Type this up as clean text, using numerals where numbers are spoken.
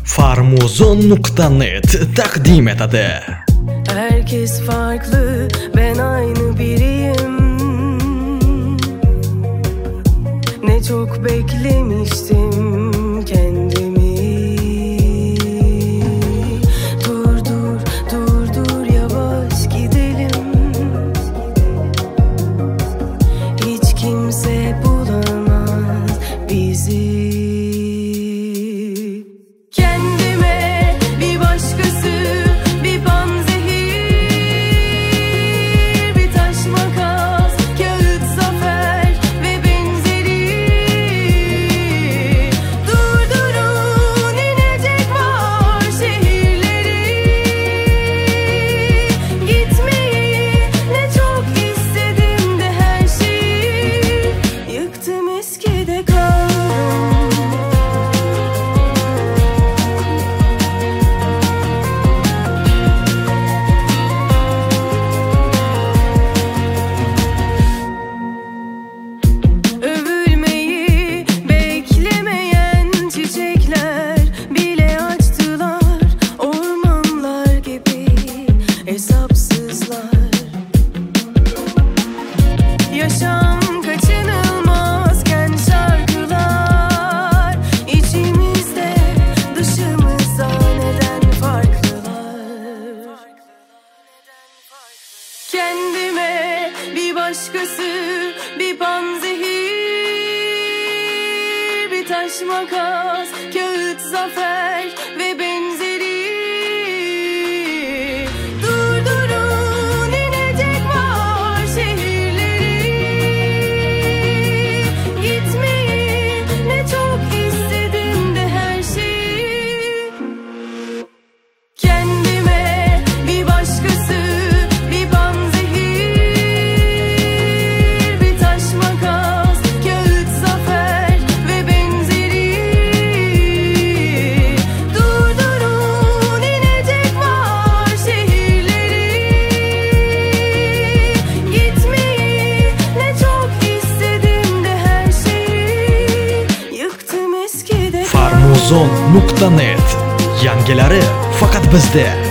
Farmuzon.net takdim etadi. Herkes farklı, ben aynı biriyim. Ne çok beklemiştim kendimi. Dur yavaş gidelim. Hiç kimse bulamaz bizi. Kendime bir başkası, bir panzehir, bir taş makas, kağıt zafer ve benzeri. Durdurun, inecek var şehirleri. Gitmeyi ne çok istedim de her şeyi yıktım, eskide kaldım. Övülmeyi beklemeyen çiçekler bile açtılar, ormanlar gibi hesapsızlar. Yaşam kaçınılmazken şarkılar içimizde, dışımızda neden farklılar? Kendime bir başkası, bir panzehir, bir taş makas, kağıt zafer ve benzeri. Durdurun, inecek var şehirleri. Gitmeyi ne çok istedim de her şeyi. Kendime bir başkası, bir panzehir, bir taş makas, kağıt zafer ve benzeri. Durdurun, inecek var şehirleri. Gitmeyi ne çok istedim de her şeyi yıktım, eskide kaldım. Farmuzon.net yangilari faqat bizda.